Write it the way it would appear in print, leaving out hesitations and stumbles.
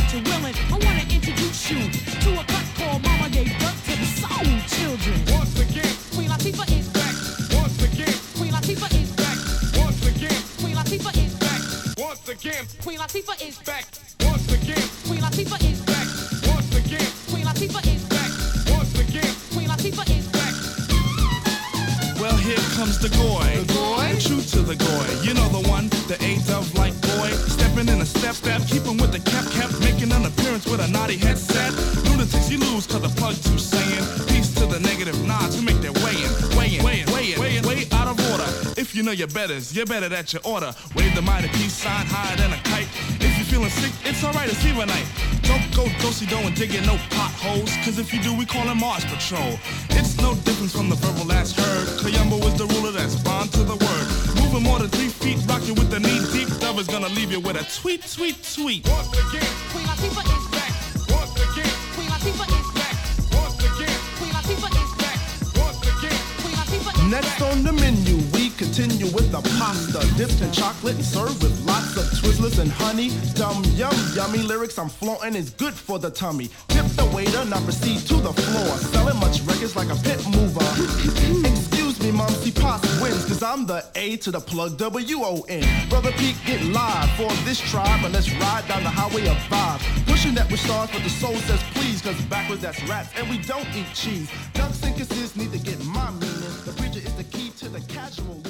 that you're willing, I wanna introduce you to a cut called Mama Gave Birth to the Soul Children. Once again, Queen Latifah is back. Once again, Queen Latifah is back. once again, Queen Latifah is back. once again, Queen Latifah is back. Once again, Queen Latifah is back. once again, Queen Latifah is back. once again. Queen Latifah is back. Well, here comes the goy. The goy? True to the goy. You know the one, the A-Dove like boy. Stepping in a step, keeping with the cap, making an appearance with a naughty headset. Lunatics, you lose cause the plug too saying. Peace to the negative nods who make their way out of order. If you know your betters, you're better at your order. Wave the mighty peace sign higher than a kite. If you're feeling sick, it's alright, it's fever night. Don't go do-si-do and dig in no potholes, cause if you do, we call it Mars Patrol. It's no difference from the verbal last heard. Kayumba was the ruler that's bond to the word. Moving more than 3 feet, rocking with the knee deep. Dove is gonna leave you with a tweet, tweet, tweet. Once again, Queen Latifah is back. once again, Queen Latifah is back. once again, Queen Latifah is back. once again. Queen Latifah is Next back. on the menu, we continue with the pasta, dipped in chocolate and served with lots of Twizzlers and honey. Dumb, yummy lyrics I'm flaunting is good for the tummy. Tip the waiter, now proceed to the floor. Selling much records like a pit mover. Excuse me, Mom, see Pops wins, cause I'm the A to the plug, W-O-N. Brother Pete, get live for this tribe, and let's ride down the highway of vibes. Pushing that with stars, but the soul says please, cause backwards that's rats, and we don't eat cheese. Ducks and kisses need to get my meaning. The preacher is the key to the casual